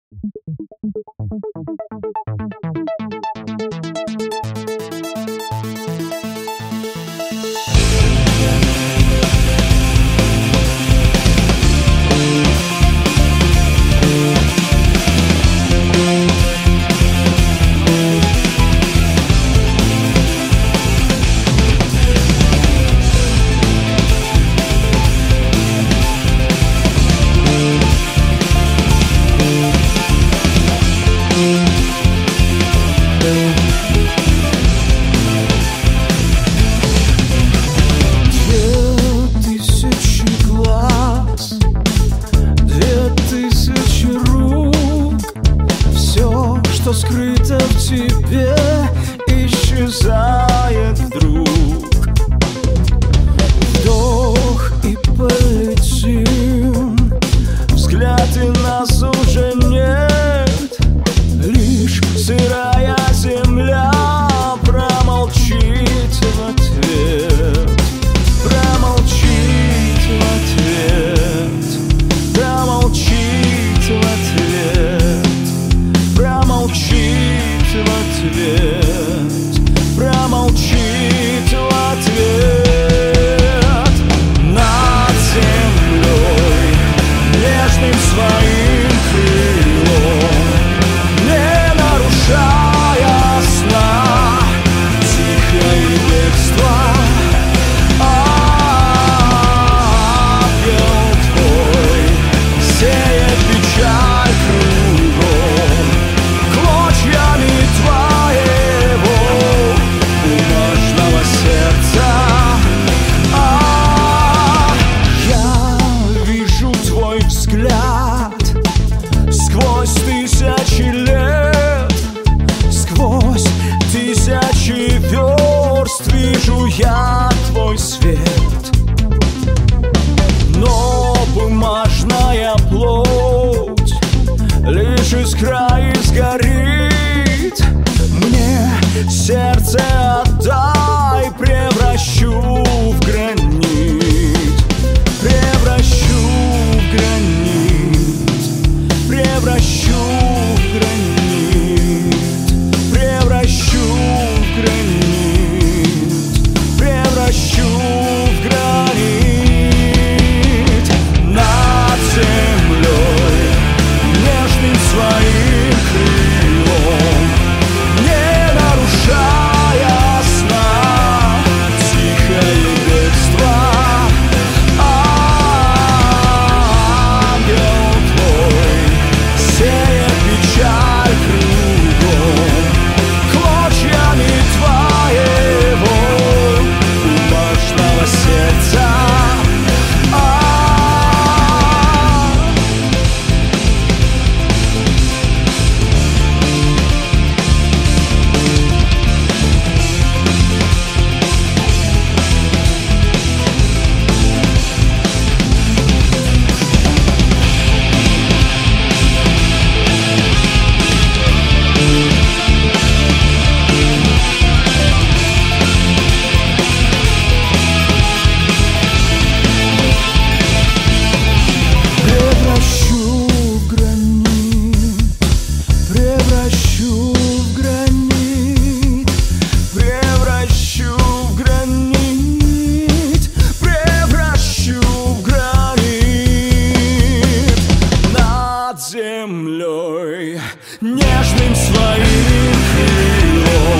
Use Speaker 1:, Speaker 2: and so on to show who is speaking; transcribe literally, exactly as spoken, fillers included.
Speaker 1: Что скрыто в тебе, исчезает вдруг. Вдох и полетим, взгляд и нас уже нет. Лишь сырая земля промолчит в ответ. Промолчит в ответ. Промолчит в ответ. Промолчит в ответ, промолчит в ответ. Над землей нежным своим крылом, не нарушая сна, тихое бегство. Ангел твой сеет печаль кругом, клочьями твоего бумажного сердца. А я вижу твой взгляд сквозь тысячи лет, сквозь тысячи верст вижу я твой свет. Но бумажная плоть лишь искра и сгорит. Мне сердце отдай, превращу в гранит. Превращу в гранит. Превращу в гранит. Превращу в гранит. Превращу в гранит. Над землей нежным своим крылом, не нарушая сна, тихое бегство. Ангел твой сеет печаль кругом, клочьями твоего бумажного сердца. Превращу в гранит, превращу в гранит, превращу в гранит, превращу в гранит. Над землей нежным своим крылом,